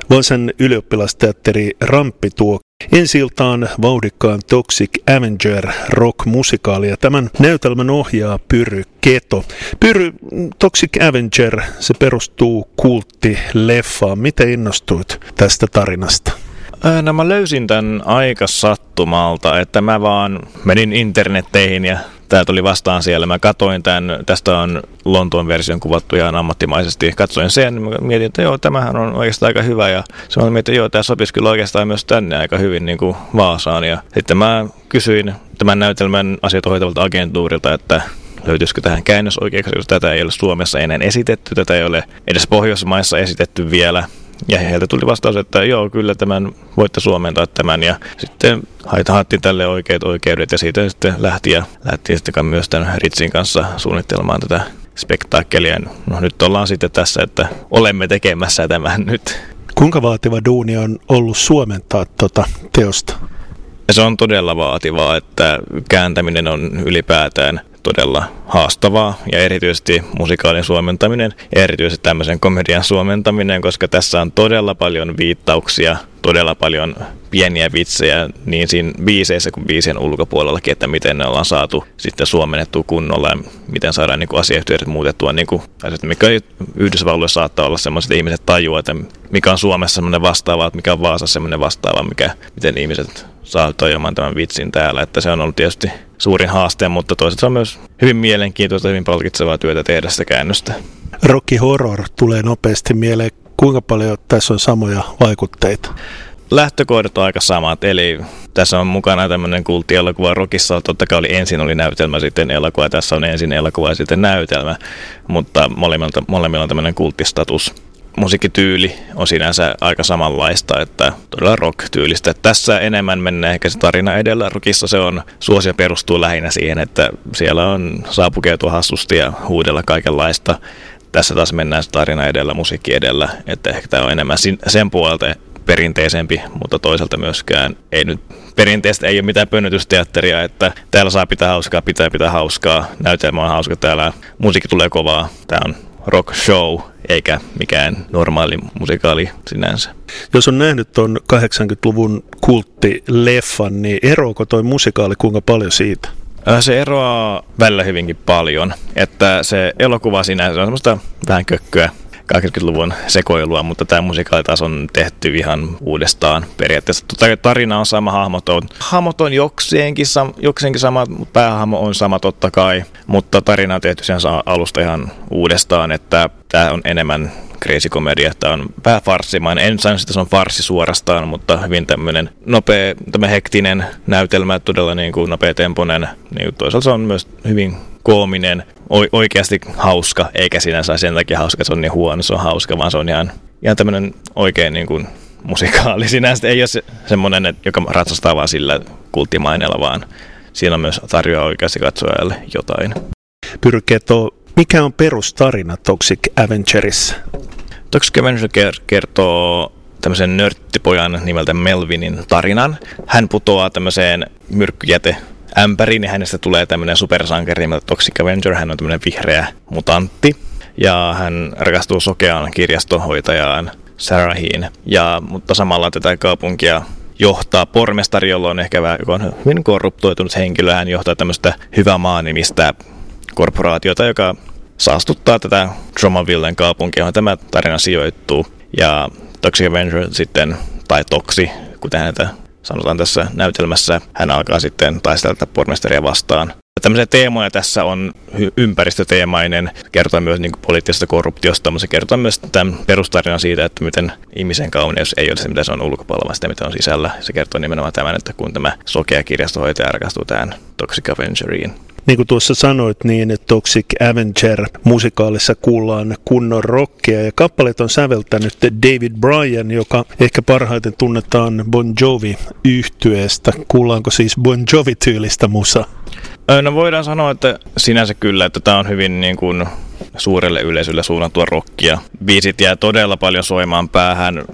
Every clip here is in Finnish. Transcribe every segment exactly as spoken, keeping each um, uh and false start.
Vaasan ylioppilasteatteri Ramppi tuo ensi-iltaan vauhdikkaan Toxic Avenger rock-musikaalia. Tämän näytelmän ohjaa Pyry Keto. Pyry, Toxic Avenger, se perustuu kulttileffaan. Miten innostuit tästä tarinasta? No mä löysin tämän aika sattumalta, että mä vaan menin internetteihin ja tää tuli vastaan siellä. Mä katoin tämän, tästä on Lontoon version kuvattu ihan ammattimaisesti. Katsoin sen, mä mietin, että joo, tämähän on oikeastaan aika hyvä. Ja se mä mietin, että joo, tää sopisi kyllä oikeastaan myös tänne aika hyvin niin kuin Vaasaan. Ja sitten mä kysyin tämän näytelmän asiat hoitavalta agentuurilta, että löytyisikö tähän käännösoikeaksi, jos tätä ei ole Suomessa ennen esitetty, tätä ei ole edes Pohjoismaissa esitetty vielä. Ja heiltä tuli vastaus, että joo, kyllä tämän voitte suomentaa tämän, ja sitten haettiin tälle oikeat oikeudet, ja siitä sitten lähti, ja lähti sitten myös tämän Ritsin kanssa suunnittelemaan tätä spektaakkelia. No nyt ollaan sitten tässä, että olemme tekemässä tämän nyt. Kuinka vaativa duuni on ollut suomentaa tuota teosta? Se on todella vaativaa, että kääntäminen on ylipäätään todella haastavaa, ja erityisesti musikaalin suomentaminen ja erityisesti tämmöisen komedian suomentaminen, koska tässä on todella paljon viittauksia, todella paljon pieniä vitsejä niin siinä biiseissä kuin biisien ulkopuolellakin, että miten ne ollaan saatu sitten suomennettua kunnolla ja miten saadaan niin kuin asiayhteydet muutettua, niin kuin, mikä Yhdysvalloissa saattaa olla sellaiset, että ihmiset tajuaa, että mikä on Suomessa semmoinen vastaava, että mikä on Vaasassa semmoinen vastaava, mikä, miten ihmiset saa tajuamaan tämän vitsin täällä, että se on ollut tietysti suurin haaste, mutta toisaalta se on myös hyvin mielenkiintoista, hyvin palkitsevaa työtä tehdä sitä käännöstä. Rocky Horror tulee nopeasti mieleen. Kuinka paljon tässä on samoja vaikutteita? Lähtökohdat on aika samat, eli tässä on mukana tämmöinen kulttielokuva. Rockissa totta kai oli ensin oli näytelmä, sitten elokuva, tässä on ensin elokuva ja sitten näytelmä, mutta molemmilla, molemmilla on tämmöinen kulttistatus. Musiikkityyli on sinänsä aika samanlaista, että todella rock-tyylistä. Tässä enemmän mennään ehkä se tarina edellä. Rockissa se on, suosio perustuu lähinnä siihen, että siellä on saa pukeutua hassusti ja huudella kaikenlaista. Tässä taas mennään se tarina edellä, musiikki edellä, että ehkä tämä on enemmän sen puolelta perinteisempi, mutta toisaalta myöskään ei nyt perinteistä ei ole mitään pönnytysteatteria, että täällä saa pitää hauskaa, pitää pitää hauskaa, näytelmä on hauska, täällä musiikki tulee kovaa, tämä on rock show eikä mikään normaali musikaali sinänsä. Jos on nähnyt tuon kahdeksankymmentäluvun kulttileffan, niin eroako toi musikaali kuinka paljon siitä? Se eroaa välillä hyvinkin paljon, että se elokuva sinänsä on semmoista vähän kökköä kahdeksankymmentäluvun sekoilua, mutta tämä musikaali taas on tehty ihan uudestaan periaatteessa. Tarina on sama, hahmot on, hahmot on jokseenkin, jokseenkin sama, päähahmo on sama totta kai, mutta tarina on tehty sen alusta ihan uudestaan, että tämä on enemmän crazy komedia, tämä on vähän farssimainen. En sano, että se on farssi suorastaan, mutta hyvin tämmöinen nopea, tämmöinen hektinen näytelmä, todella niin kuin nopea tempoinen, niin toisaalta se on myös hyvin koominen, oikeasti hauska, eikä sinänsä sen takia hauska, että se on niin huono, se on hauska, vaan se on ihan, ihan tämmöinen oikein niin kuin musikaali. Sinänsä ei ole se, semmoinen, että, joka ratsastaa vaan sillä kulttimaineella, vaan siinä on myös tarjoaa oikeasti katsojalle jotain. Pyry Keto, mikä on perustarina Toxic Avengerissa? Toxic Avenger kertoo tämmöisen nörttipojan nimeltä Melvinin tarinan. Hän putoaa tämmöiseen myrkkyjäte ämpäriin ja hänestä tulee tämmöinen supersankari nimeltä Toxic Avenger. Hän on tämmöinen vihreä mutantti ja hän rakastuu sokeaan kirjastonhoitajaan Sarahiin. Ja, mutta samalla tätä kaupunkia johtaa pormestari, jolla on ehkä vähän, joka on hyvin korruptoitunut henkilö. Hän johtaa tämmöistä hyvä maa-nimistä korporaatiota, joka saastuttaa tätä Dromavillen kaupunkia, johon tämä tarina sijoittuu. Ja Toxic Avenger sitten, tai Toksi, kuten häntä sanotaan tässä näytelmässä, hän alkaa sitten taistella pormestaria vastaan. Tämmöisiä teemoja tässä on ympäristöteemainen, kertoo myös niin kuin poliittisesta korruptiosta, mutta se kertoo myös tämän perustarinan siitä, että miten ihmisen kauneus ei ole se, mitä se on ulkopuolella, vaan sitä, mitä on sisällä. Se kertoo nimenomaan tämän, että kun tämä sokea kirjastohoitaja rakastuu tähän Toxic Avengeriin. Niin kuin tuossa sanoit, niin Toxic Avenger-musikaalissa kuullaan kunnon rockia ja kappaleet on säveltänyt David Bryan, joka ehkä parhaiten tunnetaan Bon Jovi-yhtyeestä. Kuullaanko siis Bon Jovi-tyylistä musaa? No voidaan sanoa, että sinänsä kyllä, että tämä on hyvin niin kuin suurelle yleisölle suunnattua rockia. Biisit jää todella paljon soimaan päähän.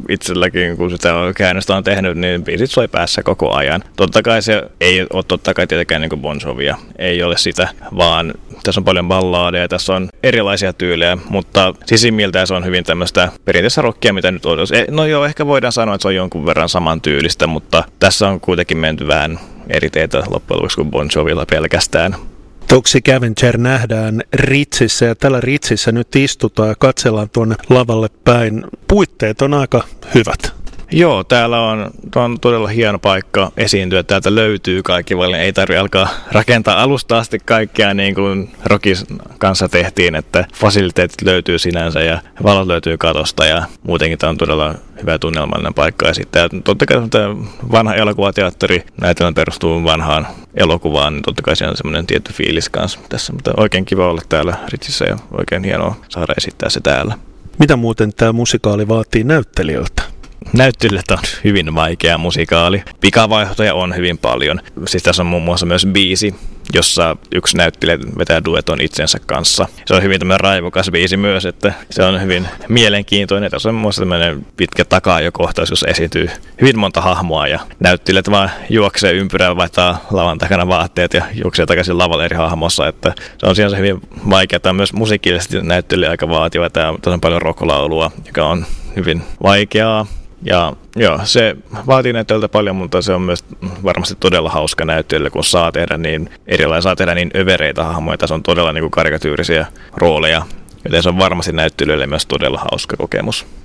itselläkin, kun sitä käännöstä on tehnyt, niin biisit soi päässä koko ajan. Totta kai se ei ole totta kai tietenkään niin kuin Bon Jovia, ei ole sitä, vaan tässä on paljon balladeja, tässä on erilaisia tyylejä, mutta sisimmiltään se on hyvin tämmöistä perinteistä rockia, mitä nyt on. No joo, ehkä voidaan sanoa, että se on jonkun verran samantyylistä, mutta tässä on kuitenkin menty vähän eri teitä loppujen lopuksi kuin Bon Jovilla pelkästään. Toxic Avenger nähdään Ritsissä ja tällä Ritsissä nyt istutaan ja katsellaan tuonne lavalle päin. Puitteet on aika hyvät. Joo, täällä on, on todella hieno paikka esiintyä. Täältä löytyy kaikki, vaan ei tarvitse alkaa rakentaa alusta asti kaikkea niin kuin Rockis kanssa tehtiin, että fasiliteetit löytyy sinänsä ja valot löytyy katosta ja muutenkin tämä on todella hyvä tunnelmallinen paikka. Ja sitten totta kai tämä vanha elokuvateatteri, näytelmä perustuu vanhaan elokuvaan, niin totta kai siinä on semmoinen tietty fiilis kanssa tässä, mutta oikein kiva olla täällä Ritsissä ja oikein hienoa saada esittää se täällä. Mitä muuten tämä musikaali vaatii näyttelijöiltä? Näyttelijät on hyvin vaikea musikaali. Pikavaihtoja on hyvin paljon. Siis tässä on muun muassa myös biisi, jossa yksi näyttelijä vetää dueton itsensä kanssa. Se on hyvin tämmöinen raivokas biisi myös, että se on hyvin mielenkiintoinen. Tässä on muun muassa tämmöinen pitkä takaajokohtaus, jossa esiintyy hyvin monta hahmoa ja näyttelijät vaan juoksee ympyrää, vaihtaa lavan takana vaatteet ja juoksee takaisin lavalle eri hahmossa. Että se on siinä hyvin vaikeaa. Tämä on myös musiikillisesti näyttelijä aika vaativa. Tämä on paljon rocklaulua, joka on hyvin vaikeaa. Ja joo, se vaatii näyttelijöiltä paljon, mutta se on myös varmasti todella hauska näyttelijä, kun saa tehdä niin erilaisia, saa tehdä niin övereitä hahmoja. Tässä on todella niin kuin karikatyyrisiä rooleja, joten se on varmasti näyttelijöille myös todella hauska kokemus.